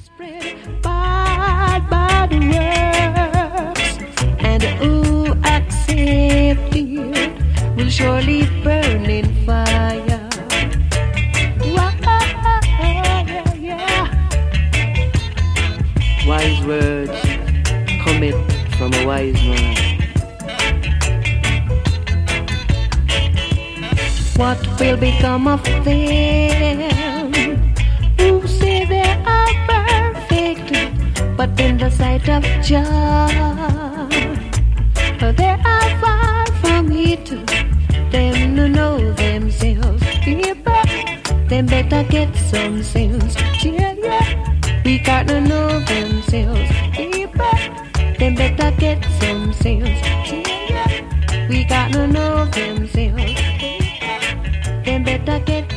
Spread bad works, and who accept it will surely burn in fire. Wise words cometh from a wise man. What will become of them who say they are perfect, but in the sight of Jah they are far from it? Them to know themselves, people, them better get some sense. Yeah, yeah. We gotta know themselves, people, them better get some sense. Yeah, yeah. We gotta know themselves, them better get